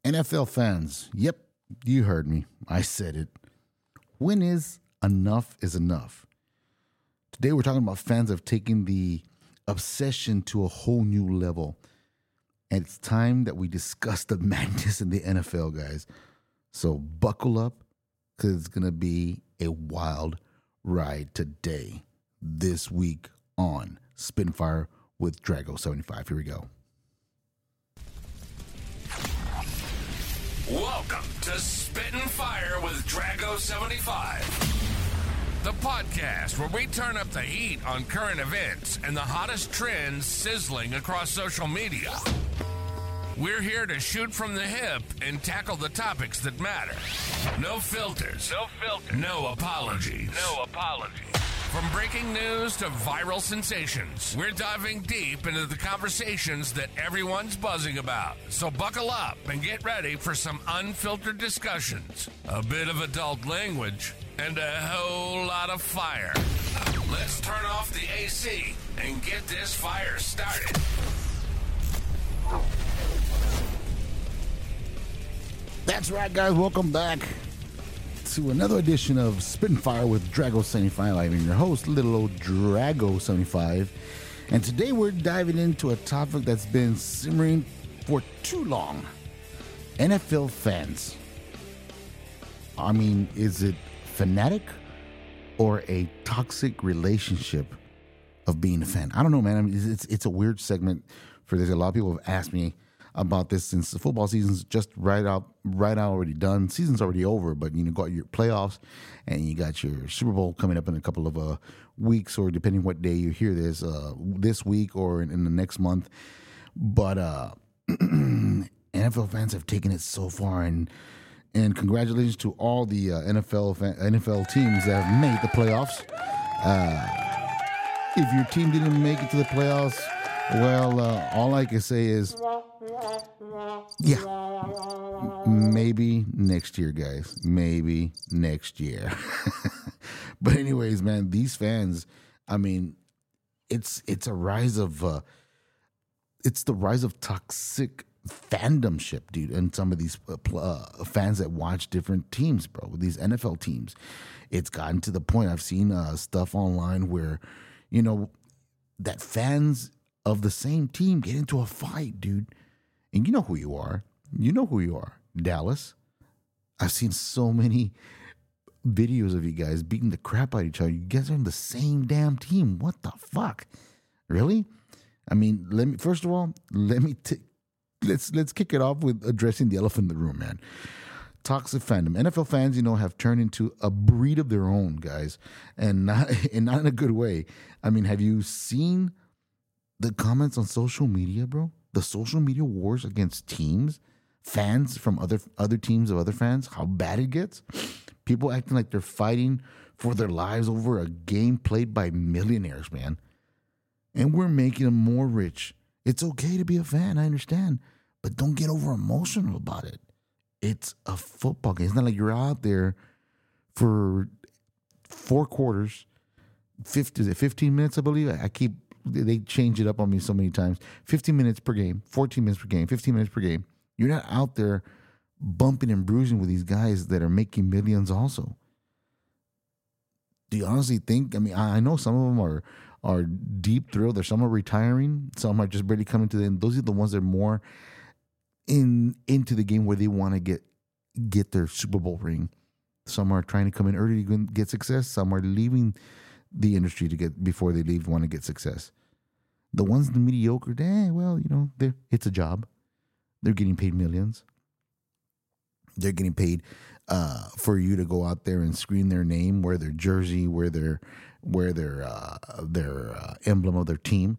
NFL fans, yep, you heard me. I said it. When is enough is enough? Today we're talking about fans have taken the obsession to a whole new level. And it's time that we discuss the madness in the NFL, guys. So buckle up, because it's going to be a wild ride today, this week on Spitfire with Drago75. Here we go. Welcome to Spittin' Fire with Drago75, the podcast where we turn up the heat on current events and the hottest trends sizzling across social media. We're here to shoot from the hip and tackle the topics that matter. No filters. No apologies. From breaking news to viral sensations, we're diving deep into the conversations that everyone's buzzing about. So buckle up and get ready for some unfiltered discussions, a bit of adult language, and a whole lot of fire. Let's turn off the AC and get this fire started. That's right, guys. Welcome back to another edition of Spittin' Fire with Drago75. I'm your host, little old Drago75. And today we're diving into a topic that's been simmering for too long. NFL fans. I mean, is it fanatic or a toxic relationship of being a fan? I don't know, man. I mean, it's a weird segment for this. A lot of people have asked me about this since the football season's just right out already done. Season's already over, but you got your playoffs and you got your Super Bowl coming up in a couple of weeks, or depending what day you hear this week or in the next month. But NFL fans have taken it so far, and congratulations to all the NFL teams that have made the playoffs. If your team didn't make it to the playoffs, well, all I can say is, yeah, maybe next year, guys. Maybe next year. But anyways, man, these fans, I mean, it's a rise of it's the rise of toxic fandomship, dude, and some of these fans that watch different teams, bro, with these NFL teams. It's gotten to the point, I've seen stuff online where, that fans of the same team get into a fight, dude. And you know who you are. Dallas. I've seen so many videos of you guys beating the crap out of each other. You guys are on the same damn team. What the fuck? Really? I mean, let's kick it off with addressing the elephant in the room, man. Toxic fandom. NFL fans, have turned into a breed of their own, guys, and not in a good way. I mean, have you seen the comments on social media, bro? The social media wars against teams, fans from other teams of other fans, how bad it gets. People acting like they're fighting for their lives over a game played by millionaires, man. And we're making them more rich. It's okay to be a fan, I understand, but don't get over emotional about it. It's a football game. It's not like you're out there for 4 quarters, 15 minutes, I believe. They change it up on me so many times. 15 minutes per game, 14 minutes per game, 15 minutes per game. You're not out there bumping and bruising with these guys that are making millions also. Do you honestly think? I mean, I know some of them are deep thrilled. Some are retiring. Some are just barely coming to the end. Those are the ones that are more into the game where they want to get their Super Bowl ring. Some are trying to come in early to get success. Some are leaving the industry before they leave, want to get success. The ones in the mediocre, it's a job. They're getting paid millions. They're getting paid for you to go out there and scream their name, wear their jersey, wear their emblem of their team.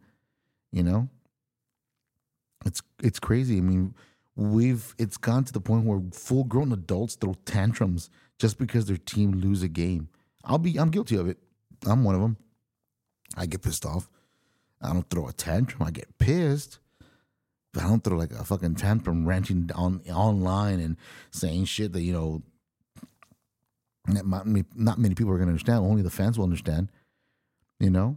It's crazy. I mean, it's gone to the point where full-grown adults throw tantrums just because their team lose a game. I'm guilty of it. I'm one of them. I get pissed off. I don't throw a tantrum. I get pissed. But I don't throw like a fucking tantrum ranting online and saying shit that, not many people are going to understand. Only the fans will understand.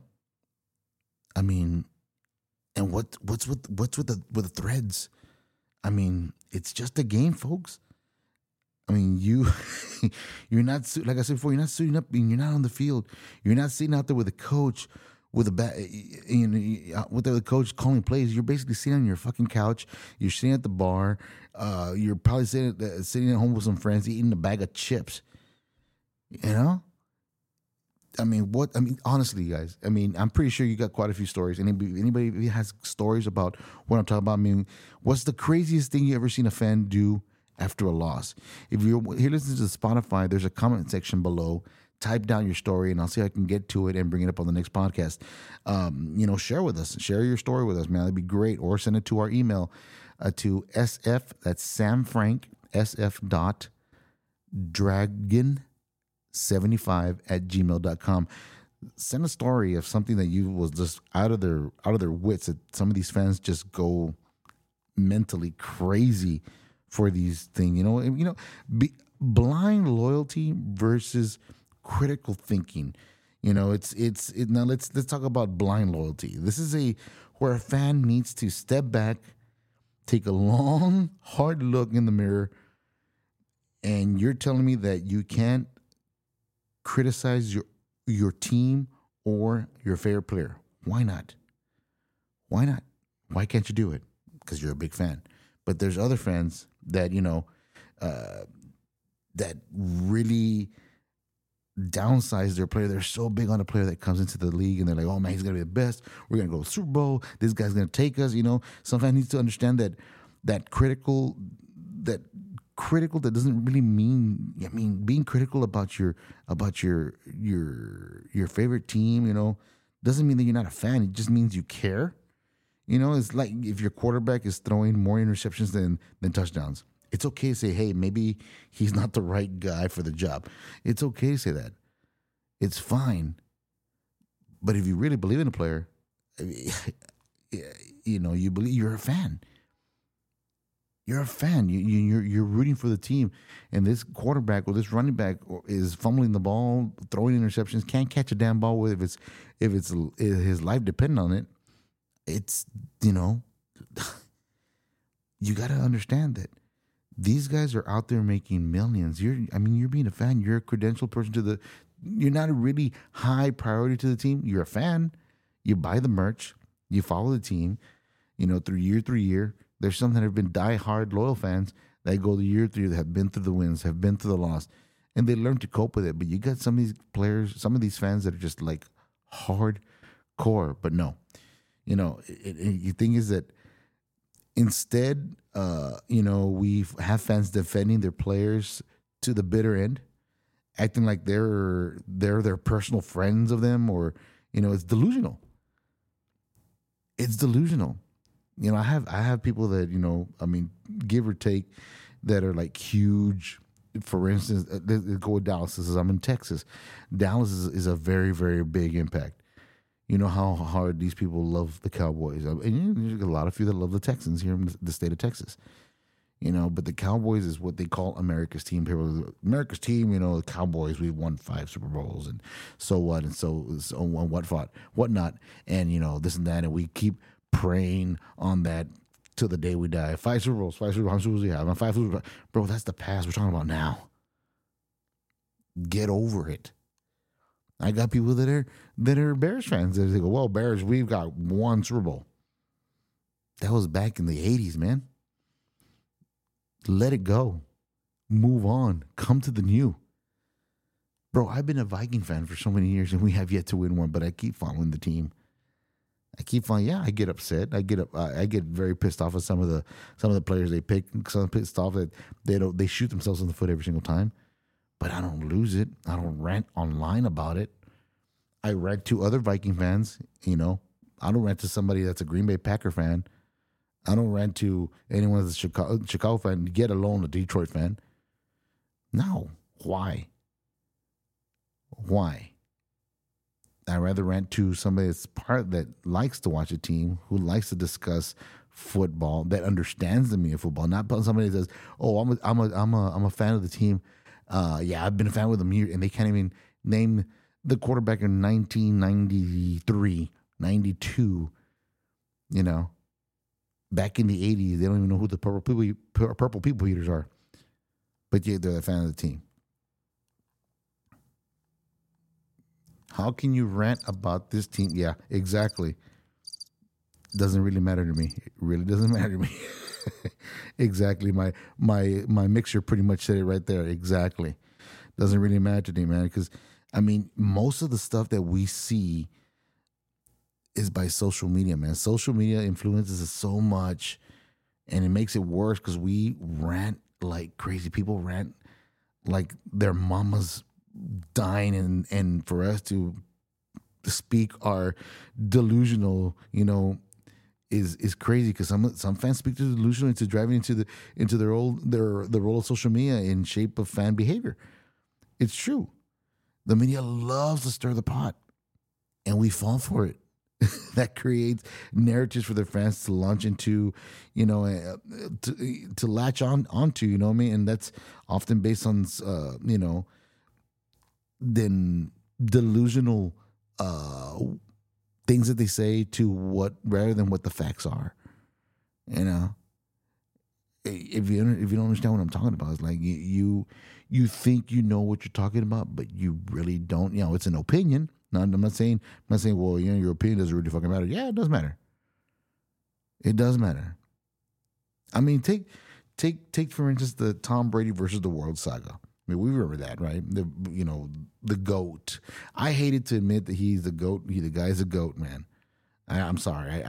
I mean, and what's with the threads? I mean, it's just a game, folks. I mean, you're not, like I said before, you're not suiting up and you're not on the field. You're not sitting out there with a coach with a with the coach calling plays. You're basically sitting on your fucking couch. You're sitting at the bar. You're probably sitting at home with some friends eating a bag of chips. You know? I mean, honestly, guys, I mean, I'm pretty sure you got quite a few stories. Anybody has stories about what I'm talking about? I mean, what's the craziest thing you ever seen a fan do after a loss? If you're here listening to Spotify, there's a comment section below. Type down your story, and I'll see if I can get to it and bring it up on the next podcast. Share with us. Share your story with us, man. That'd be great. Or send it to our email to SF, that's Sam Frank, sf.dragon75@gmail.com. Send a story of something that you was just out of their wits. That some of these fans just go mentally crazy for these things. Blind loyalty versus critical thinking. Now let's talk about blind loyalty. This is where a fan needs to step back, take a long, hard look in the mirror, and you're telling me that you can't criticize your team or your favorite player. Why not? Why not? Why can't you do it? Because you're a big fan. But there's other fans that, that really downsize their player. They're so big on a player that comes into the league and they're like, oh man, he's going to be the best. We're going to go to the Super Bowl. This guy's going to take us. Some fans need to understand that critical that doesn't really mean, being critical about your favorite team, doesn't mean that you're not a fan. It just means you care. It's like if your quarterback is throwing more interceptions than touchdowns. It's okay to say, hey, maybe he's not the right guy for the job. It's okay to say that. It's fine. But if you really believe in a player, you believe, you're a fan. You're a fan. You're rooting for the team. And this quarterback or this running back is fumbling the ball, throwing interceptions, can't catch a damn ball with if it's his life depending on it. It's, you got to understand that these guys are out there making millions. You're being a fan. You're a credentialed person you're not a really high priority to the team. You're a fan. You buy the merch. You follow the team, through year. There's some that have been die-hard loyal fans that go the year through, that have been through the wins, have been through the loss, and they learn to cope with it. But you got some of these players, some of these fans that are just like hardcore. But no, the thing is that instead, we have fans defending their players to the bitter end, acting like they're their personal friends of them, or it's delusional. It's delusional. I have people that give or take, that are like huge. For instance, let's go with Dallas. This is, I'm in Texas. Dallas is a very, very big impact. You know how hard these people love the Cowboys. And there's a lot of you that love the Texans here in the state of Texas. But the Cowboys is what they call America's team. People, America's team, the Cowboys, we've won 5 Super Bowls, and so what, and so on, whatnot, and, this and that, and we keep praying on that till the day we die. 5 Super Bowls, how many Super Bowls do you have? 5 Super Bowls. Bro, that's the past. We're talking about now. Get over it. I got people that are Bears fans. They go, well, Bears, we've got 1 Super Bowl. That was back in the 80s, man. Let it go. Move on. Come to the new. Bro, I've been a Viking fan for so many years, and we have yet to win one, but I keep following the team. I get upset. I get very pissed off at some of the players they pick. I'm pissed off that they shoot themselves in the foot every single time. But I don't lose it. I don't rant online about it. I rant to other Viking fans, I don't rant to somebody that's a Green Bay Packer fan. I don't rant to anyone that's a Chicago fan, get alone a Detroit fan. No. Why? I'd rather rant to somebody that likes to watch a team, who likes to discuss football, that understands the meaning of football, not somebody that says, "Oh, I'm a fan of the team. I've been a fan with them here," and they can't even name the quarterback in 1993, 92. Back in the 80s, they don't even know who the purple people eaters are. But yeah, they're a fan of the team. How can you rant about this team? Yeah, exactly. Doesn't really matter to me. It really doesn't matter to me. Exactly. My mixer pretty much said it right there. Exactly. Doesn't really matter to me, man. Because, I mean, most of the stuff that we see is by social media, man. Social media influences us so much, and it makes it worse because we rant like crazy. People rant like their mama's dying, and for us to speak our delusional, is crazy because some fans speak to delusional into driving into their role of social media in shape of fan behavior. It's true. The media loves to stir the pot, and we fall for it. That creates narratives for their fans to launch into, to latch onto, you know what I mean? And that's often based on, then delusional things that they say rather than what the facts are. If you don't understand what I'm talking about, it's like you think you know what you're talking about, but you really don't. It's an opinion. No, I'm not saying, well, your opinion doesn't really fucking matter. Yeah, it does matter. It does matter. I mean, take for instance the Tom Brady versus the World saga. I mean, we remember that, right? The GOAT. I hated to admit that he's the GOAT. The guy's a GOAT, man. I'm sorry.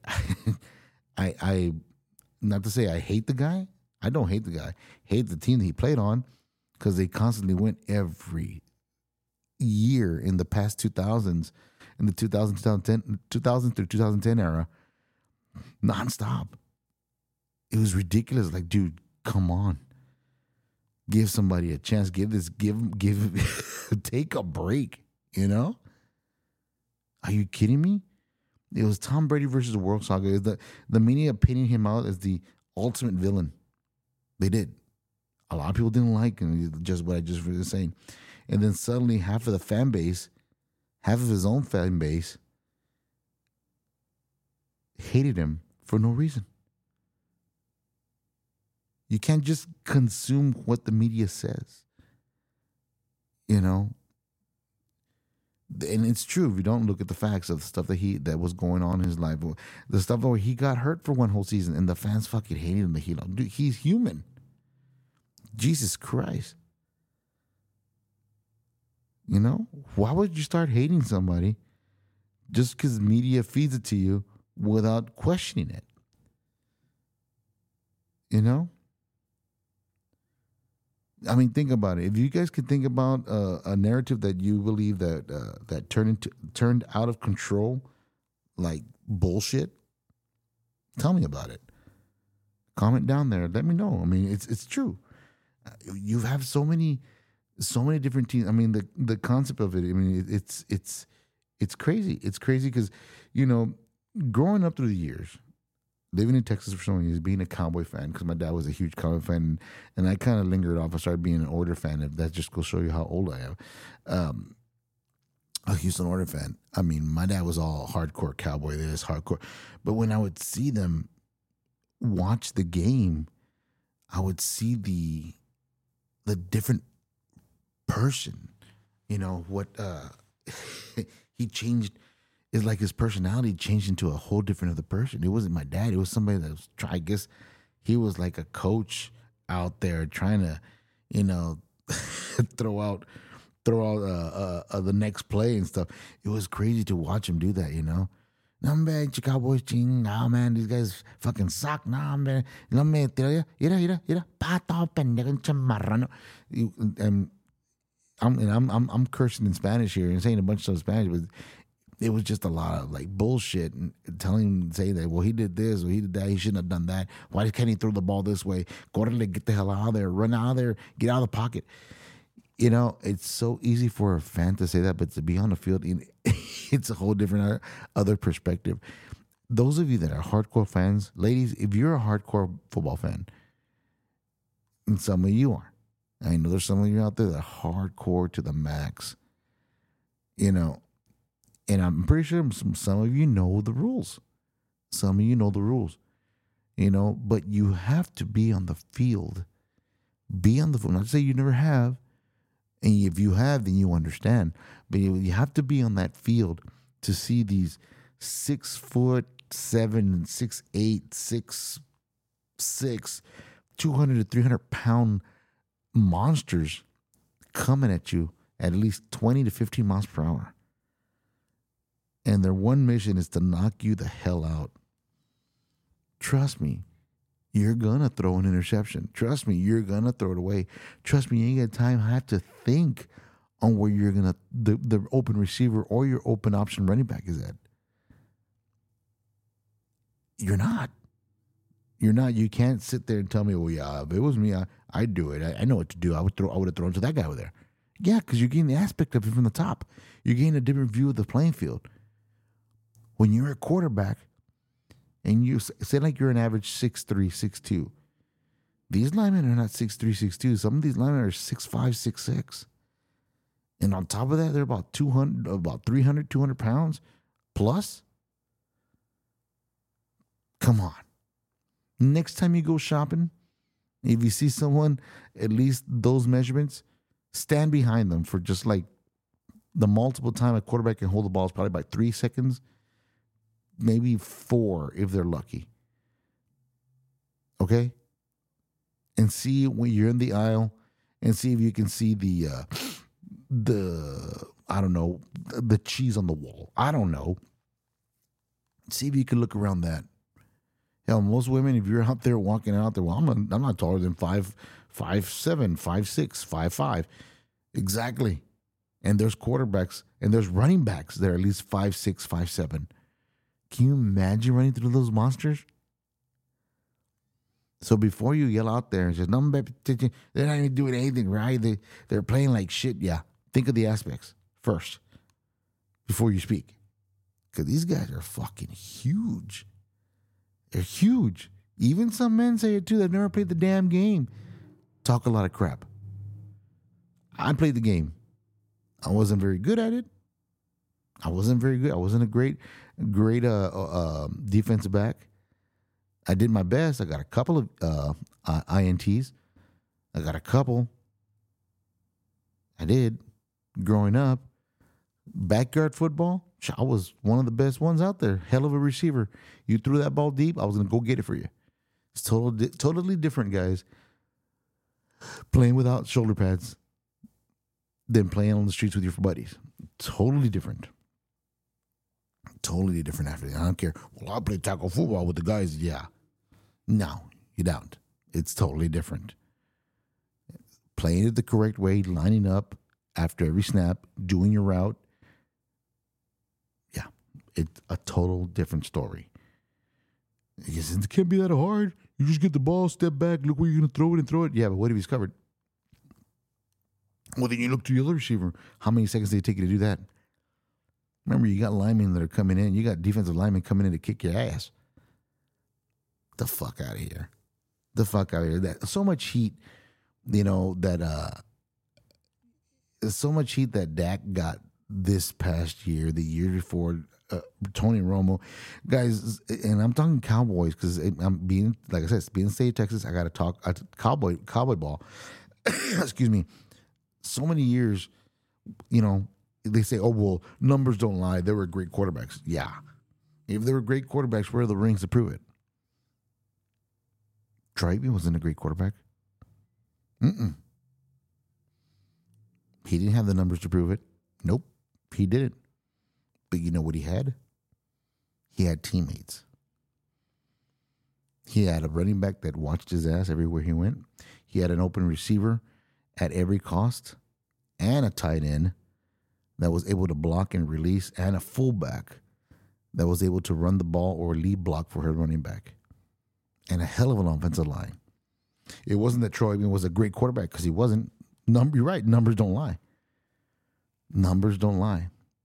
I not to say I hate the guy. I don't hate the guy. Hate the team that he played on because they constantly went every year in the past 2000s, in the 2000 through 2010 era, nonstop. It was ridiculous. Like, dude, come on. Give somebody a chance. Take a break, Are you kidding me? It was Tom Brady versus the World Saga. The media painting him out as the ultimate villain. They did. A lot of people didn't like him, just what I just was saying. And then suddenly half of his own fan base, hated him for no reason. You can't just consume what the media says. And it's true if you don't look at the facts of the stuff that was going on in his life. The stuff where he got hurt for one whole season and the fans fucking hated him. Dude, he's human. Jesus Christ. Why would you start hating somebody just because media feeds it to you without questioning it? I mean, think about it. If you guys could think about a narrative that you believe that turned out of control, like bullshit, tell me about it. Comment down there. Let me know. I mean, it's true. You have so many different teams. I mean, the concept of it. I mean, it's crazy. It's crazy because growing up through the years, living in Texas for so many years, being a Cowboy fan because my dad was a huge Cowboy fan, and I kind of lingered off. I started being an Order fan. If that just goes show you how old I am. A Houston Order fan. I mean, my dad was all hardcore Cowboy. This hardcore, but when I would see them watch the game, I would see the different person. What he changed. It's like his personality changed into a whole different other person. It wasn't my dad. It was somebody that was I guess he was like a coach out there trying to, throw out the next play and stuff. It was crazy to watch him do that, No, man, Cowboys ching. Nah, man, these guys fucking suck. Nah, man. No me tira, pato pendejo chamarrano. I'm cursing in Spanish here and saying a bunch of Spanish, but it was just a lot of like bullshit and saying that, well, he did this or he did that, he shouldn't have done that. Why can't he throw the ball this way? Correle, get the hell out of there, run out of there, get out of the pocket. It's so easy for a fan to say that, but to be on the field, it's a whole different other perspective. Those of you that are hardcore fans, ladies, if you're a hardcore football fan, and some of you are, I know there's some of you out there that are hardcore to the max, and I'm pretty sure some of you know the rules. Some of you know the rules. but you have to be on the field. Be on the field. Not to say you never have. And if you have, then you understand. But you have to be on that field to see these 6'7", 6'8", 6'6", 200 to 300 pound monsters coming at you at least 20 to 15 miles per hour. And their one mission is to knock you the hell out. Trust me, you're going to throw an interception. Trust me, you're going to throw it away. Trust me, you ain't got time have to think on where you're going to, the open receiver or your open option running back is at. You're not. You're not. You can't sit there and tell me, well, yeah, if it was me, I'd do it. I know what to do. I would have thrown to that guy over there. Yeah, because you're getting the aspect of it from the top. You're getting a different view of the playing field. When you're a quarterback, and you say like you're an average 6'3", 6'2", these linemen are not 6'3", 6'2". Some of these linemen are 6'5", 6'6". And on top of that, they're about 300, 200 pounds plus. Come on. Next time you go shopping, if you see someone at least those measurements, stand behind them for just like the multiple time a quarterback can hold the ball is probably by 3 seconds. Maybe 4 if they're lucky. Okay? And see when you're in the aisle and see if you can see the I don't know, the cheese on the wall. I don't know. See if you can look around that. Hell, most women, if you're out there walking out there, well, I'm not taller than 5'7", 5'6", 5'5". Exactly. And there's quarterbacks and there's running backs that are at least 5'6", 5'7". Can you imagine running through those monsters? So before you yell out there and say, no, they're not even doing anything right. They're playing like shit. Yeah. Think of the aspects first before you speak. Because these guys are fucking huge. They're huge. Even some men say it too. They've never played the damn game. Talk a lot of crap. I played the game. I wasn't very good at it. I wasn't very good. I wasn't a great defensive back. I did my best. I got a couple of INTs. I got a couple. I did. Growing up, backyard football, I was one of the best ones out there. Hell of a receiver. You threw that ball deep, I was going to go get it for you. It's totally different, guys. Playing without shoulder pads than playing on the streets with your buddies. Totally different. Totally different after that. I don't care. Well, I play tackle football with the guys. Yeah. No, you don't. It's totally different. Playing it the correct way, lining up after every snap, doing your route. Yeah. It's a total different story. It can't be that hard. You just get the ball, step back, look where you're going to throw it and throw it. Yeah, but what if he's covered? Well, then you look to your other receiver. How many seconds did it take you to do that? Remember, you got linemen that are coming in. You got defensive linemen coming in to kick your ass. The fuck out of here. The fuck out of here. That so much heat, that so much heat that Dak got this past year, the year before, Tony Romo. Guys, and I'm talking Cowboys because I'm being, like I said, being the state of Texas, I got to talk cowboy ball. Excuse me. So many years, they say, oh, well, numbers don't lie. They were great quarterbacks. Yeah. If they were great quarterbacks, where are the rings to prove it? Troy Aikman wasn't a great quarterback. He didn't have the numbers to prove it. Nope. He didn't. But you know what he had? He had teammates. He had a running back that watched his ass everywhere he went. He had an open receiver at every cost and a tight end that was able to block and release, and a fullback that was able to run the ball or lead block for her running back, and a hell of an offensive line. It wasn't that Troy Aikman was a great quarterback, because he wasn't. You're right. Numbers don't lie. Numbers don't lie.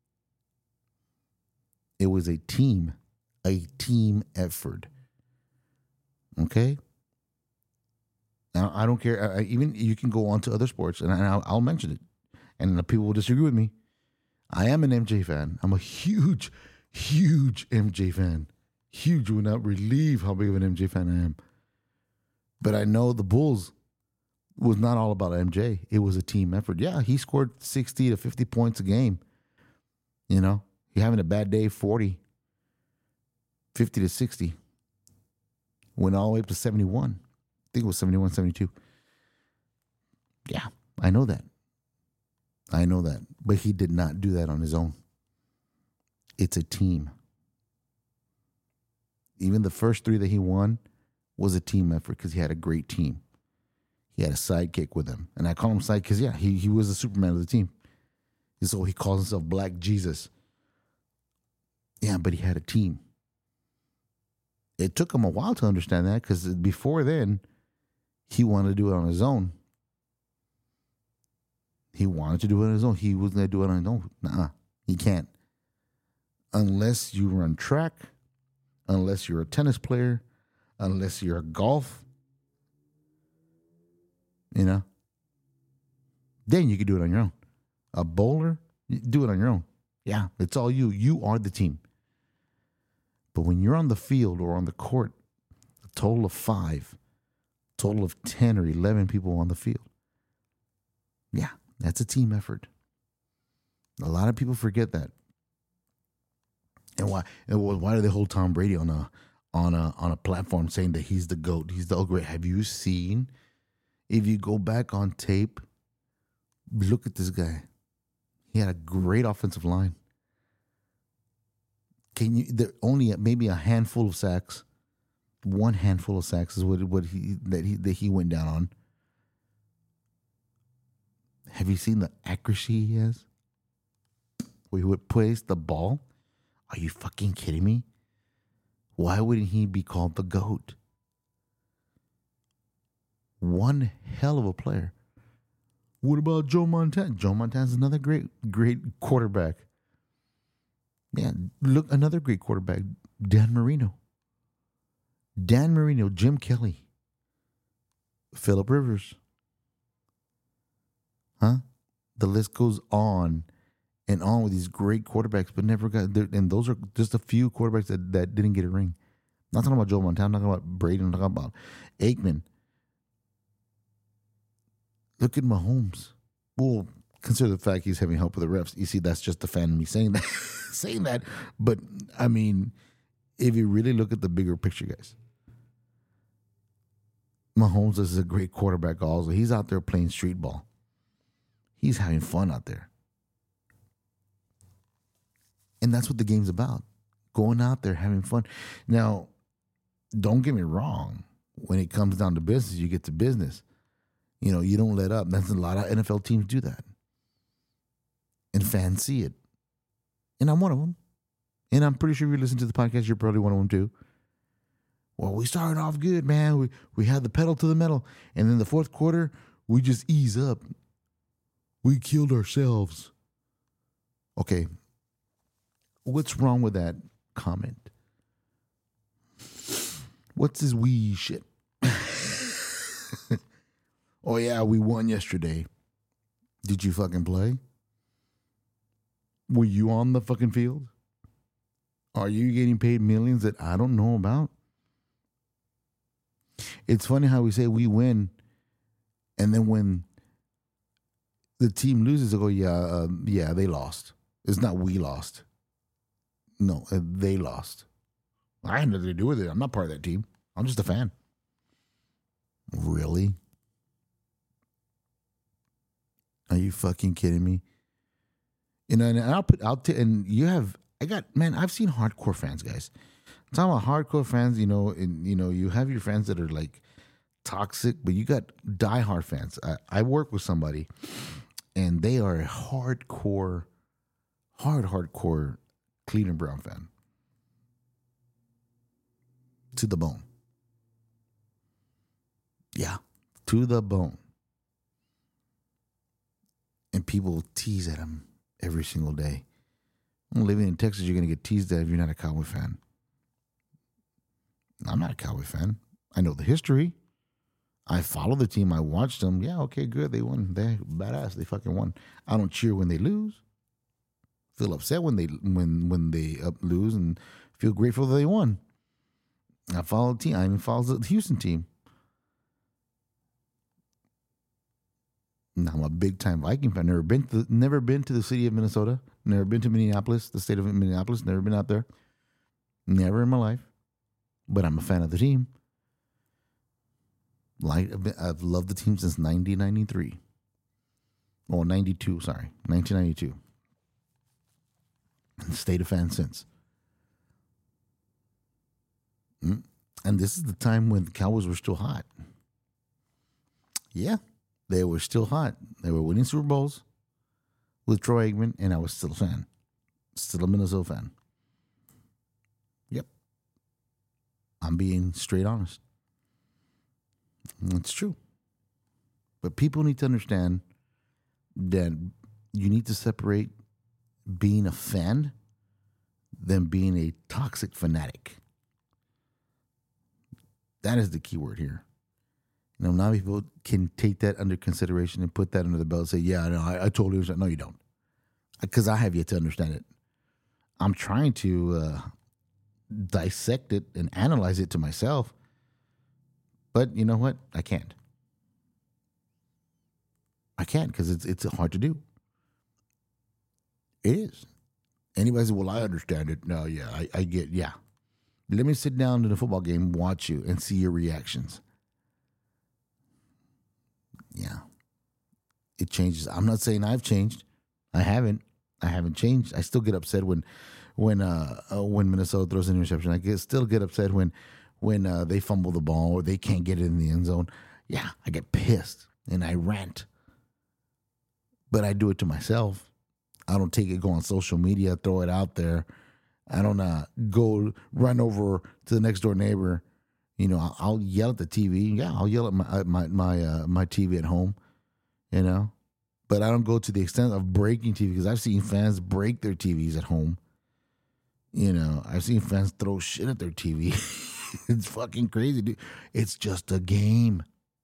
It was a team effort. Okay? Now, I don't care. Even you can go on to other sports, and I'll mention it, and the people will disagree with me. I am an MJ fan. I'm a huge, huge MJ fan. Huge. Would not believe how big of an MJ fan I am. But I know the Bulls was not all about MJ. It was a team effort. Yeah, he scored 60 to 50 points a game. You know, he having a bad day, 40, 50 to 60. Went all the way up to 71. I think it was 71, 72. Yeah, I know that. But he did not do that on his own. It's a team. Even the first 3 that he won was a team effort because he had a great team. He had a sidekick with him. And I call him sidekick because, yeah, he was the Superman of the team. And so he calls himself Black Jesus. Yeah, but he had a team. It took him a while to understand that because before then, he wanted to do it on his own. He wanted to do it on his own. He was going to do it on his own. Nuh-uh. He can't. Unless you run track, unless you're a tennis player, unless you're a golf, you know, then you can do it on your own. A bowler, you do it on your own. Yeah, it's all you. You are the team. But when you're on the field or on the court, a total of 5, total of 10 or 11 people on the field. Yeah, that's a team effort. A lot of people forget that. And why do they hold Tom Brady on a platform saying that he's the GOAT? He's the great. Have you seen? If you go back on tape, look at this guy. He had a great offensive line. There only maybe a handful of sacks. One handful of sacks is what he went down on. Have you seen the accuracy he has? Where he would place the ball? Are you fucking kidding me? Why wouldn't he be called the GOAT? One hell of a player. What about Joe Montana? Joe Montana's another great quarterback. Yeah, look, another great quarterback, Dan Marino, Jim Kelly, Phillip Rivers. Huh? The list goes on and on with these great quarterbacks, but never got there. And those are just a few quarterbacks that didn't get a ring. I'm not talking about Joe Montana. I'm not talking about Brady. I'm talking about Aikman. Look at Mahomes. Well, consider the fact he's having help with the refs. You see, that's just the fan of me saying that. But, I mean, if you really look at the bigger picture, guys, Mahomes is a great quarterback also. He's out there playing street ball. He's having fun out there. And that's what the game's about. Going out there, having fun. Now, don't get me wrong. When it comes down to business, you get to business. You know, you don't let up. That's a lot of NFL teams do that. And fans see it. And I'm one of them. And I'm pretty sure if you listen to the podcast, you're probably one of them too. Well, we started off good, man. We had the pedal to the metal. And then the fourth quarter, we just ease up. We killed ourselves. Okay. What's wrong with that comment? What's this wee shit? Oh, yeah, we won yesterday. Did you fucking play? Were you on the fucking field? Are you getting paid millions that I don't know about? It's funny how we say we win, and then when the team loses, they go, yeah, they lost. It's not we lost. No, they lost. I had nothing to do with it. I'm not part of that team. I'm just a fan. Really? Are you fucking kidding me? You know, and I've seen hardcore fans, guys. I'm talking about hardcore fans, you know, and you know, you have your fans that are like toxic, but you got diehard fans. I work with somebody and they are a hardcore Cleveland Brown fan. To the bone. Yeah, to the bone. And people tease at him every single day. Living in Texas, you're going to get teased at if you're not a Cowboy fan. I'm not a Cowboy fan. I know the history. I follow the team. I watched them. Yeah, okay, good. They won. They're badass. They fucking won. I don't cheer when they lose. Feel upset when they lose and feel grateful that they won. I follow the team. I even follow the Houston team. Now, I'm a big time Viking fan. Never been to the city of Minnesota. Never been to Minneapolis, the state of Minneapolis. Never been out there. Never in my life. But I'm a fan of the team. I've loved the team since 1993. Oh, 92, sorry. 1992. And stayed a fan since. And this is the time when the Cowboys were still hot. Yeah, they were still hot. They were winning Super Bowls with Troy Aikman, and I was still a fan. Still a Minnesota fan. Yep. I'm being straight honest. It's true. But people need to understand that you need to separate being a fan than being a toxic fanatic. That is the key word here. You know, now people can take that under consideration and put that under the belt and say, yeah, no, I totally understand. No, you don't. Because I have yet to understand it. I'm trying to dissect it and analyze it to myself. But you know what? I can't. I can't because it's hard to do. It is. Anybody says, well, I understand it. No, yeah, I get, yeah. Let me sit down in a football game, watch you, and see your reactions. Yeah. It changes. I'm not saying I've changed. I haven't changed. I still get upset when Minnesota throws an interception. I still get upset when they fumble the ball or they can't get it in the end zone. Yeah, I get pissed and I rant. But I do it to myself. I don't go on social media, throw it out there. I don't go run over to the next door neighbor. You know, I'll yell at the TV. Yeah, I'll yell at my TV at home. You know, but I don't go to the extent of breaking TV because I've seen fans break their TVs at home. You know, I've seen fans throw shit at their TV. It's fucking crazy, dude. It's just a game.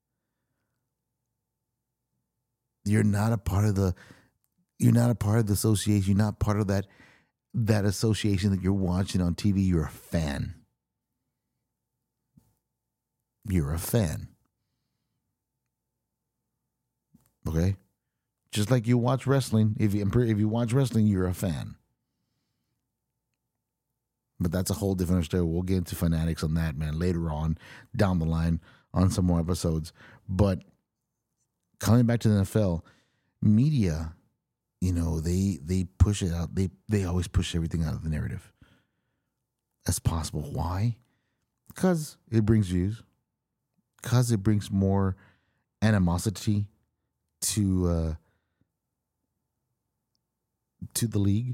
You're not a part of the association. You're not part of that association that you're watching on TV. You're a fan. You're a fan. Okay? Just like you watch wrestling. If you watch wrestling, you're a fan. But that's a whole different story. We'll get into fanatics on that, man, later on, down the line, on some more episodes. But coming back to the NFL, media, you know, they push it out. They always push everything out of the narrative as possible. Why? Because it brings views. Because it brings more animosity to the league.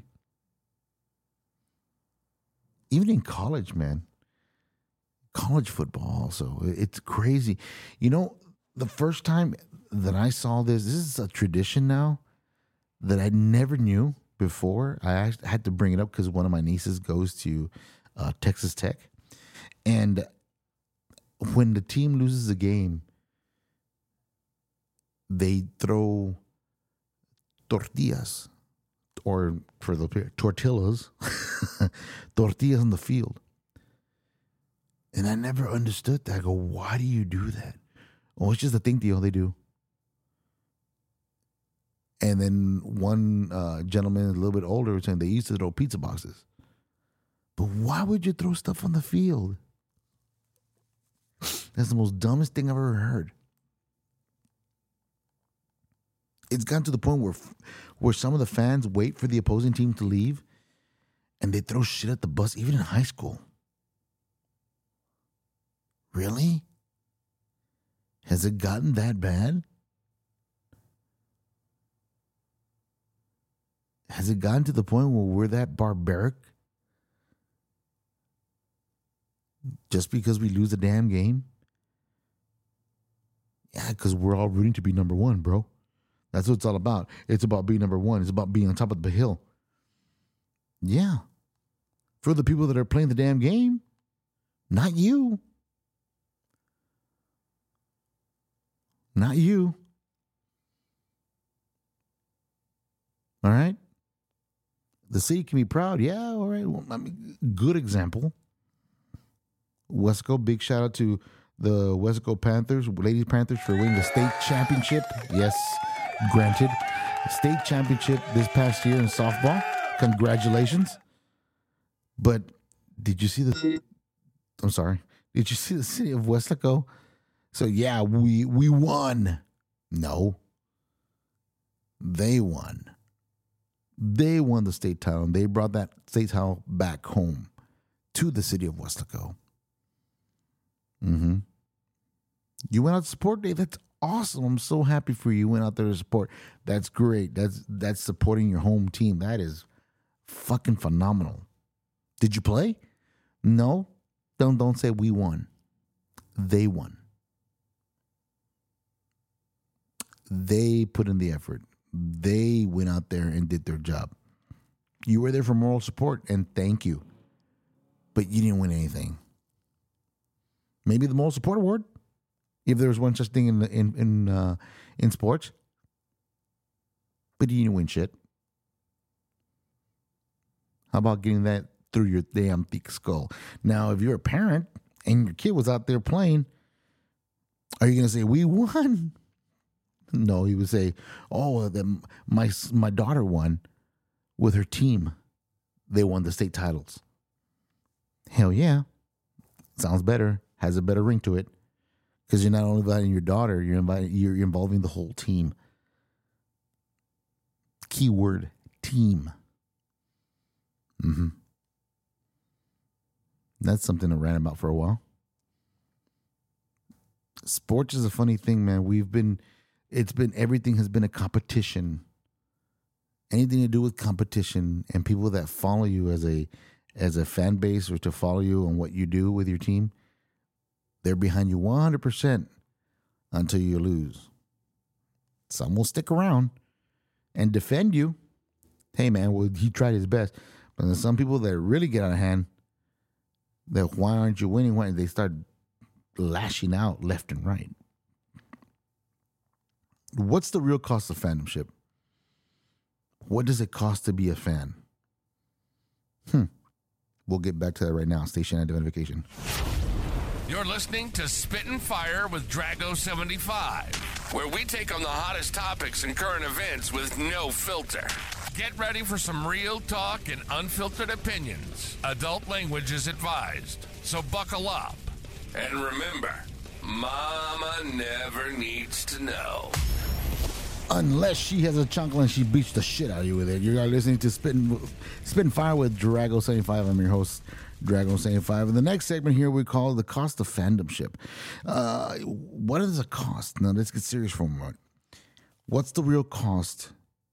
Even in college, man. College football also. It's crazy. You know, the first time that I saw this is a tradition now that I never knew before. I had to bring it up because one of my nieces goes to Texas Tech. And when the team loses a game, they throw tortillas, or for the tortillas, tortillas on the field. And I never understood that. I go, why do you do that? Oh, it's just a thing they do. And then one gentleman, a little bit older, was saying they used to throw pizza boxes. But why would you throw stuff on the field? That's the most dumbest thing I've ever heard. It's gotten to the point where some of the fans wait for the opposing team to leave and they throw shit at the bus, even in high school. Really? Has it gotten that bad? Has it gotten to the point where we're that barbaric? Just because we lose a damn game? Yeah, because we're all rooting to be number one, bro. That's what it's all about. It's about being number one. It's about being on top of the hill. Yeah. For the people that are playing the damn game, not you. Not you. All right? The city can be proud. Yeah, all right. Well, I mean, good example. Wesco, big shout out to the Wesco Panthers, Ladies Panthers, for winning the state championship. Yes, granted. State championship this past year in softball. Congratulations. But did you see I'm sorry. Did you see the city of Wesco? So yeah, we won. No. They won. They won the state title, and they brought that state title back home to the city of Wesco. Mm-hmm. You went out to support Day. That's awesome. I'm so happy for you. You went out there to support. That's great. That's supporting your home team. That is fucking phenomenal. Did you play? No. Don't say we won. They won. They put in the effort. They went out there and did their job. You were there for moral support, and thank you. But you didn't win anything. Maybe the moral support award, if there was one such thing in sports. But you didn't win shit. How about getting that through your damn thick skull? Now, if you're a parent and your kid was out there playing, are you going to say, we won? No, he would say, oh, my daughter won with her team. They won the state titles. Hell yeah. Sounds better. Has a better ring to it. Because you're not only inviting your daughter, you're involving the whole team. Keyword, team. Mm-hmm. That's something I ran about for a while. Sports is a funny thing, man. Everything has been a competition. Anything to do with competition and people that follow you as a fan base or to follow you on what you do with your team, they're behind you 100% until you lose. Some will stick around and defend you. Hey, man, well, he tried his best. But there's some people that really get out of hand, that why aren't you winning? Why they start lashing out left and right. What's the real cost of fandomship? What does it cost to be a fan? We'll get back to that right now. Station identification. You're listening to Spittin' Fire with Drago75, where we take on the hottest topics and current events with no filter. Get ready for some real talk and unfiltered opinions. Adult language is advised, so buckle up. And remember, Mama never needs to know. Unless she has a chunkle and she beats the shit out of you with it. You're listening to Spittin' Fire with Drago75. I'm your host, Drago75. In the next segment here, we call the cost of fandomship. What is the cost? Now, let's get serious for a moment. What's the real cost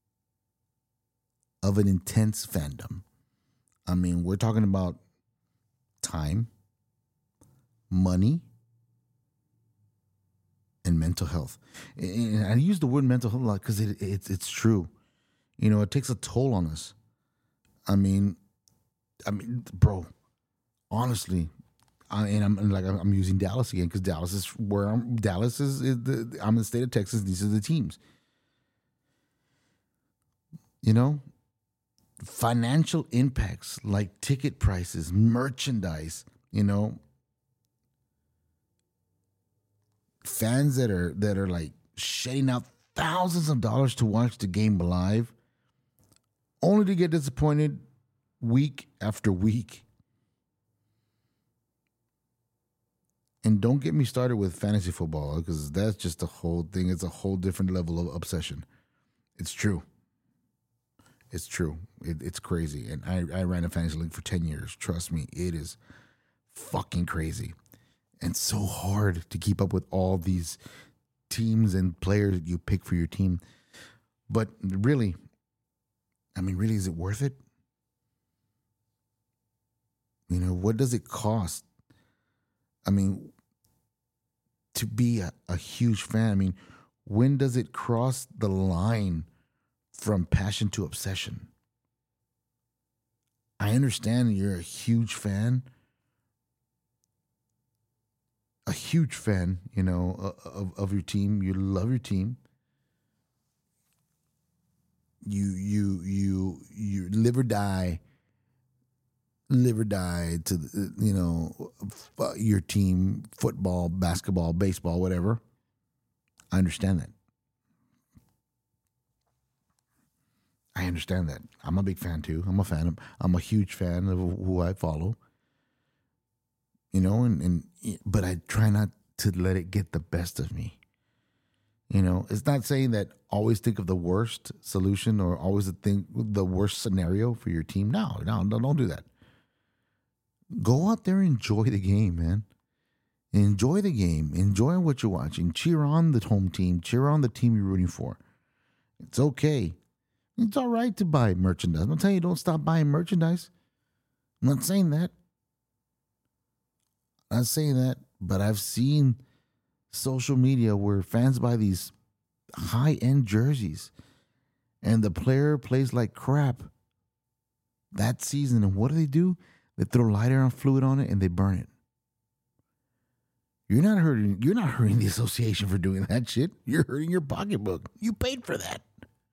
of an intense fandom? I mean, we're talking about time, money, and mental health. And I use the word mental health a lot because it's true. You know, it takes a toll on us. I mean, bro, honestly, I'm using Dallas again because Dallas is where I'm. Dallas is I'm in the state of Texas. These are the teams. You know, financial impacts like ticket prices, merchandise. You know, fans that are like shedding out thousands of dollars to watch the game live, only to get disappointed week after week. And don't get me started with fantasy football because that's just a whole thing. It's a whole different level of obsession. It's true. It's true. It's crazy. And I ran a fantasy league for 10 years. Trust me, it is fucking crazy. And so hard to keep up with all these teams and players that you pick for your team. But really, is it worth it? You know, what does it cost? I mean, to be a huge fan, I mean, when does it cross the line from passion to obsession? I understand you're a huge fan, you know, of your team. You love your team. You live or die live or die to your team, football, basketball, baseball, whatever. I understand that. I'm a big fan too. I'm a huge fan of who I follow. But I try not to let it get the best of me. It's not saying that always think of the worst solution or always think the worst scenario for your team. No, don't do that. Go out there and enjoy the game, man. Enjoy the game. Enjoy what you're watching. Cheer on the home team. Cheer on the team you're rooting for. It's okay. It's all right to buy merchandise. I'm not telling you don't stop buying merchandise. I'm not saying that. I'm not saying that, but I've seen social media where fans buy these high-end jerseys and the player plays like crap that season. And what do? They throw lighter on fluid on it and they burn it. You're not hurting the association for doing that shit. You're hurting your pocketbook. You paid for that.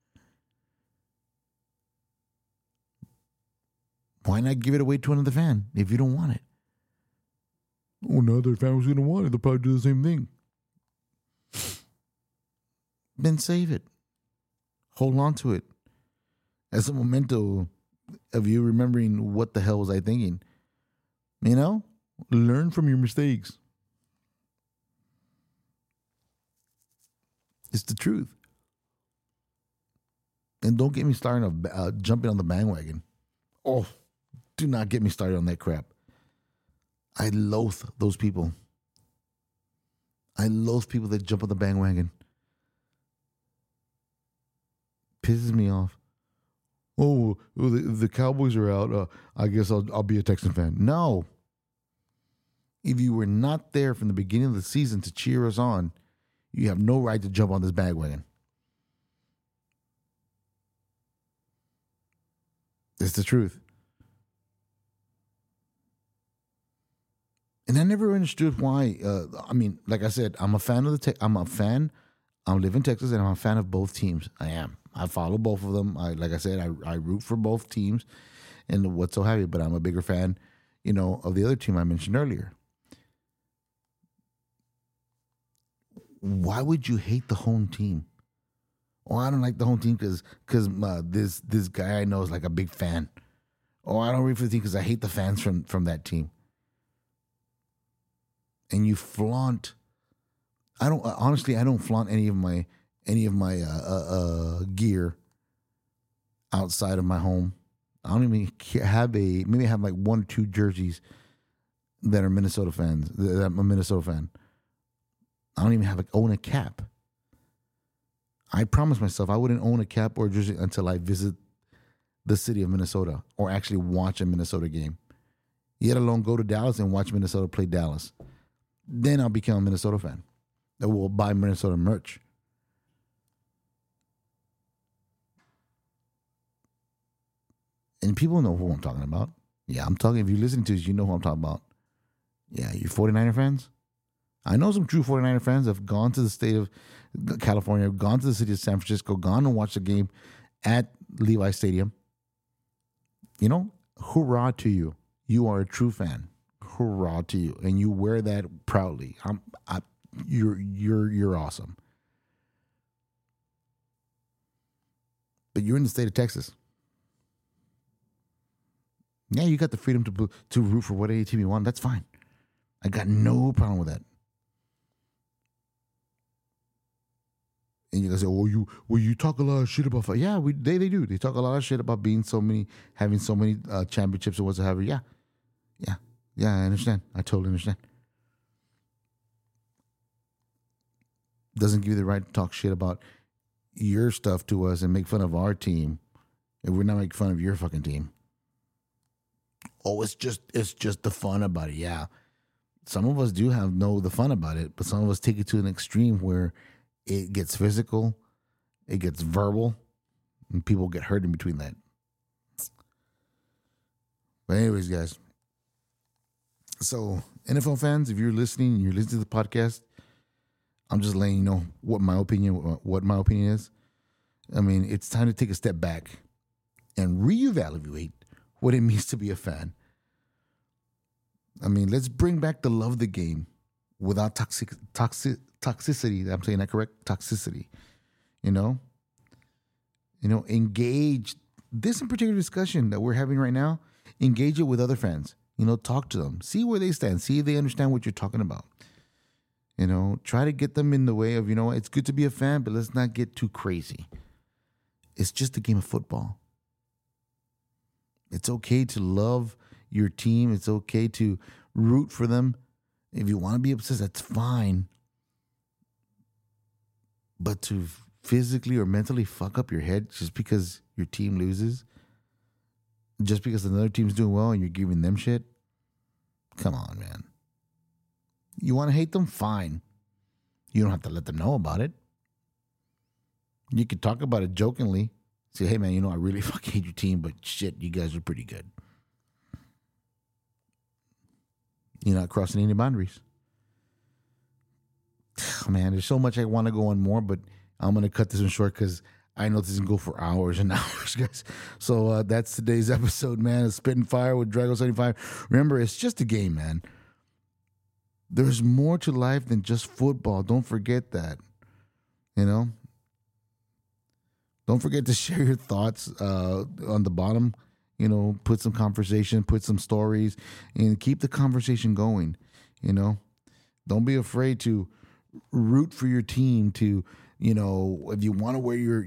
Why not give it away to another fan if you don't want it? Oh, another fan was going to want it. They'll probably do the same thing. Then save it. Hold on to it as a memento of you remembering what the hell was I thinking. Learn from your mistakes. It's the truth. And don't get me started on jumping on the bandwagon. Oh, do not get me started on that crap. I loathe those people. I loathe people that jump on the bandwagon. Pisses me off. Oh, the Cowboys are out. I guess I'll be a Texan fan. No. If you were not there from the beginning of the season to cheer us on, you have no right to jump on this bandwagon. It's the truth. And I never understood why. Like I said, I'm a fan of I live in Texas, and I'm a fan of both teams. I am. I follow both of them. I root for both teams, and what's so happy. But I'm a bigger fan, of the other team I mentioned earlier. Why would you hate the home team? Oh, I don't like the home team because this guy I know is like a big fan. Oh, I don't root for the team because I hate the fans from that team. And you flaunt. I don't flaunt any of my gear outside of my home. I don't even maybe I have like one or two jerseys that are Minnesota fans. That I'm a Minnesota fan. I don't even own a cap. I promised myself I wouldn't own a cap or a jersey until I visit the city of Minnesota or actually watch a Minnesota game. Yet alone go to Dallas and watch Minnesota play Dallas. Then I'll become a Minnesota fan that will buy Minnesota merch. And people know who I'm talking about. Yeah, I'm talking. If you're listening to this, you know who I'm talking about. Yeah, you 49er fans? I know some true 49er fans have gone to the state of California, gone to the city of San Francisco, gone and watched the game at Levi Stadium. Hurrah to you. You are a true fan. Hurrah to you. And you wear that proudly. You're awesome. But you're in the state of Texas. Yeah, you got the freedom to root for what team you want. That's fine. I got no problem with that. And you guys say, you talk a lot of shit about. Yeah, they do. They talk a lot of shit about having so many championships or whatsoever. Yeah, I understand. I totally understand. Doesn't give you the right to talk shit about your stuff to us and make fun of our team if we're not making fun of your fucking team. Oh, it's just the fun about it. Yeah, some of us do know the fun about it, but some of us take it to an extreme where it gets physical, it gets verbal, and people get hurt in between that. But anyways, guys. So, NFL fans, if you're listening to the podcast, I'm just letting you know what my opinion is. I mean, it's time to take a step back and reevaluate what it means to be a fan. I mean, let's bring back the love of the game without toxicity. I'm saying that correct? Toxicity. Engage. This in particular discussion that we're having right now, engage it with other fans. Talk to them. See where they stand. See if they understand what you're talking about. Try to get them in the way of, it's good to be a fan, but let's not get too crazy. It's just a game of football. It's okay to love your team. It's okay to root for them. If you want to be obsessed, that's fine. But to physically or mentally fuck up your head just because your team loses, just because another team's doing well and you're giving them shit, come on, man. You want to hate them? Fine. You don't have to let them know about it. You can talk about it jokingly. Say, hey, man, I really fucking hate your team, but shit, you guys are pretty good. You're not crossing any boundaries. Man, there's so much I want to go on more, but I'm going to cut this one short because I know this is going to go for hours and hours, guys. So that's today's episode, man. Of Spitting Fire with Drago75. Remember, it's just a game, man. There's more to life than just football. Don't forget that. Don't forget to share your thoughts on the bottom. Put some conversation, put some stories, and keep the conversation going. Don't be afraid to root for your team. To if you want to wear your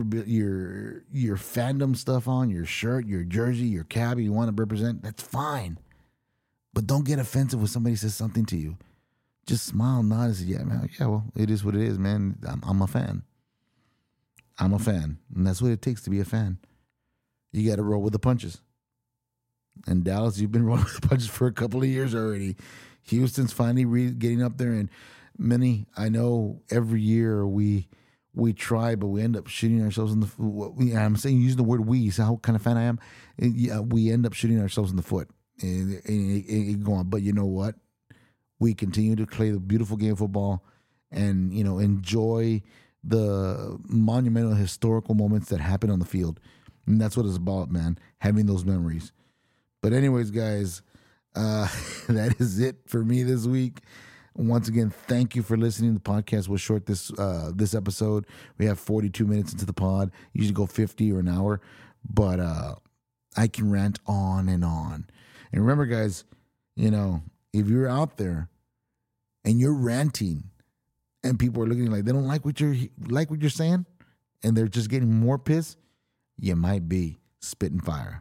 fandom stuff on, your shirt, your jersey, your cap, you want to represent, that's fine. But don't get offensive when somebody says something to you. Just smile, nod, and say, yeah, man, yeah, well, it is what it is, man. I'm a fan. I'm a fan. And that's what it takes to be a fan. You got to roll with the punches. And Dallas, you've been rolling with the punches for a couple of years already. Houston's finally getting up there. And many, I know every year we try, but we end up shooting ourselves in the foot. I'm saying using the word we, so how kind of fan I am. We end up shooting ourselves in the foot. And go on. But you know what? We continue to play the beautiful game of football and, enjoy the monumental historical moments that happen on the field. And that's what it's about, man, having those memories. But anyways, guys, that is it for me this week. Once again, thank you for listening. The podcast was short this episode. We have 42 minutes into the pod. Usually go 50 or an hour. But I can rant on and on. And remember, guys, if you're out there and you're ranting and people are looking like they don't like what you're saying and they're just getting more pissed, you might be spitting fire.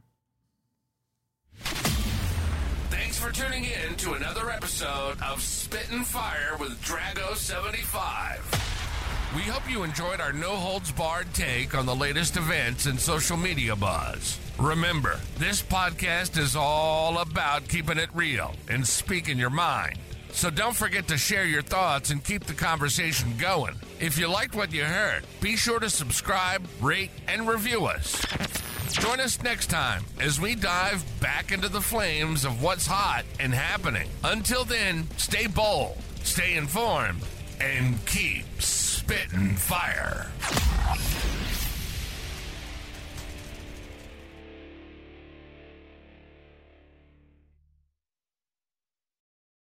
Thanks for tuning in to another episode of Spittin' Fire with Drago75. We hope you enjoyed our no-holds-barred take on the latest events and social media buzz. Remember, this podcast is all about keeping it real and speaking your mind. So don't forget to share your thoughts and keep the conversation going. If you liked what you heard, be sure to subscribe, rate, and review us. Join us next time as we dive back into the flames of what's hot and happening. Until then, stay bold, stay informed, and keep spitting fire.